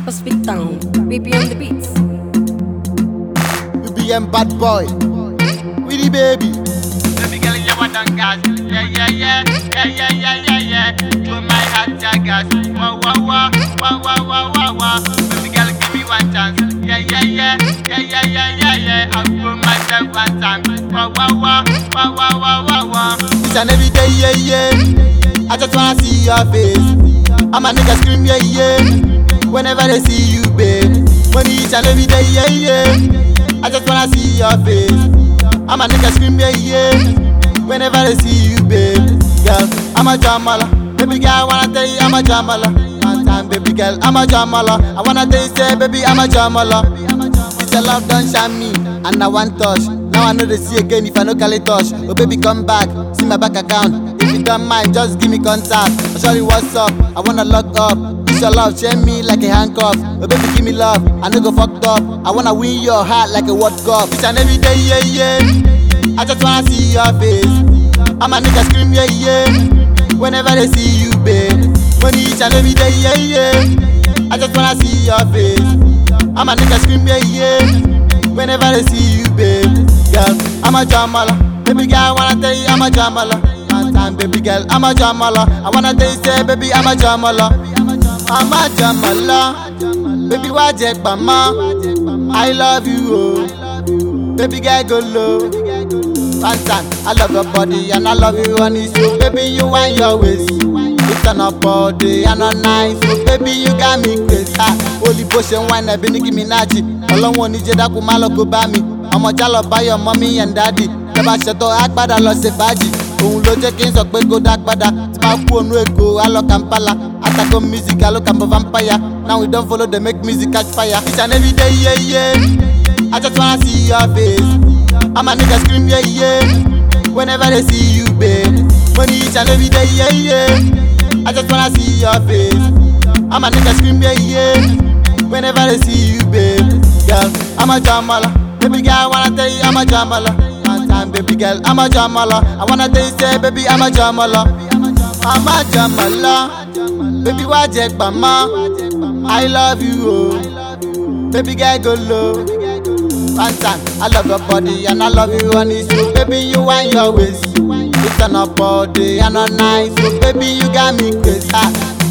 Pacific Town, baby on the beats. BM bad boy, with the baby. Baby girl, you want on gas? Yeah. To my heart, yeah, gas. Wah. Baby girl, give me one chance. Yeah. I'll throw myself one time. Wah. Each and every day, yeah. I just wanna see your face. I'm a nigga scream, yeah. Whenever they see you, babe. Money each and every day, yeah. I just wanna see your face. I'm a nigga scream, yeah. Whenever they see you, babe. Girl, I'm a jamala. Baby girl, I wanna tell you I'm a jamala. One time, baby girl, I'm a jamala. I wanna tell you, say, baby, I'm a jamala. It's your love, don't shine me. And I want touch. Now I know they see again if I no call it touch. Oh baby, come back, see my bank account. If you don't mind, just give me contact. I'll show you what's up, I wanna lock up. It's your love, chain me like a handcuff. Oh baby, give me love, I no go fucked up. I wanna win your heart like a World Cup. Each and every day, yeah. I just wanna see your face. I'm a nigga scream, yeah. Whenever they see you, babe. Money each and every day, yeah. I just wanna see your face. I'm a nigga scream, yeah. Whenever they see you, babe. Girl, I'm a jamala. Baby girl, I wanna tell you I'm a jamala. One time, baby girl, I'm a jamala. I wanna tell you, say, baby, I'm a jamala. I'm a jamala. Baby, why jack mama? I love you, oh. Baby girl, go low. One time, I love your body and I love you honey. So baby, you want your waist. You turn up all day and all night. So baby, you got me crazy. Holy potion wine, I been Nicki Minaj. Along one DJ that could malo go buy me. I'm a jalo by your mommy and daddy. Never shut up, act bad, I lost a baji. Òun ló jẹ́ kí n sọ pé kó dá padà. Tí máa kú ònú Èkó, I love Kampala. Atako music, I look I'm a vampire. Now we don't follow, they make music catch fire. Each and every day, yeah. I just wanna see your face. I'm a nigga scream, yeah. Whenever they see you, babe. Money each and every day, yeah. I just wanna see your face. I'm a nigga scream, yeah. Whenever they see you, babe. Girl, I'm a jamala. Baby girl, I wanna tell you I'm a jamala. One time, baby girl, I'm a jamala. I wanna tell you, say, baby, I'm a jamala. I'm a jamala. Baby, why jack mama? I love you, oh. Baby girl, go low. One time, I love your body and I love you honey. So baby, you want your waist. You turn up all day and all night. So baby, you got me crazy.